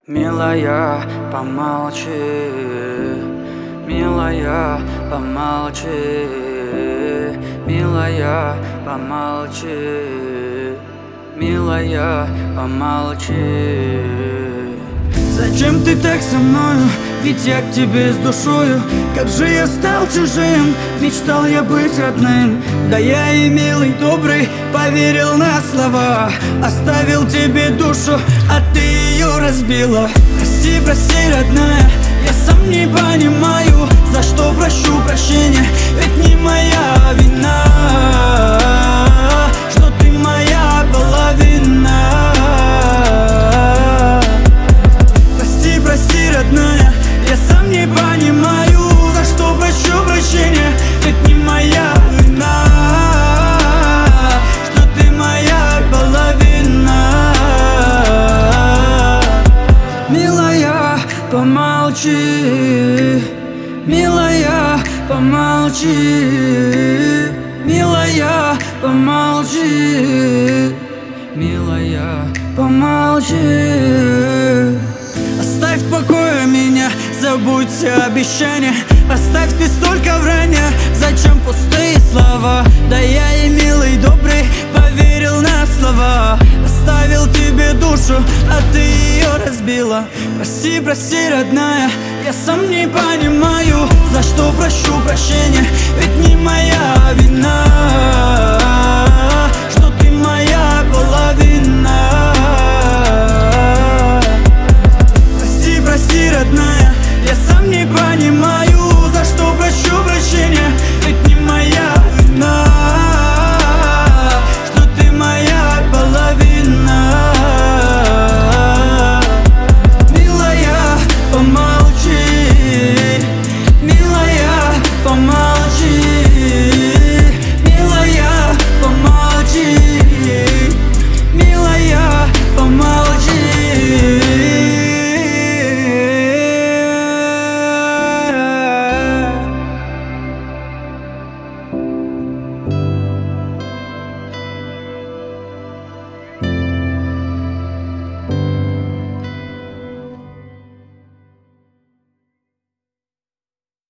Милая, помолчи, милая, помолчи, милая, помолчи, милая, помолчи. Зачем ты так со мною? Ведь я к тебе с душою. Как же я стал чужим, мечтал я быть родным. Да я и милый, добрый, поверил на слова. Оставил тебе душу, а ты ее разбила. Прости, прости, родная, я сам не понимаю, за что прощу прощения, ведь не моя вина, что ты моя половина. Прости, прости, родная, я сам не понимаю, за что прощу прощения, ведь не моя вина, что ты моя половина. Милая, помолчи, милая, помолчи, милая, помолчи, Милая, помолчи. Оставь в покое меня, забудь все обещания. Оставь ты столько вранья, зачем пустые слова? Да я и милый, добрый, поверил на слова. Оставил тебе душу, а ты ее разбила. Прости, прости, родная, я сам не понимаю, за что прощу прощения, ведь не моя вина, что ты моя половина.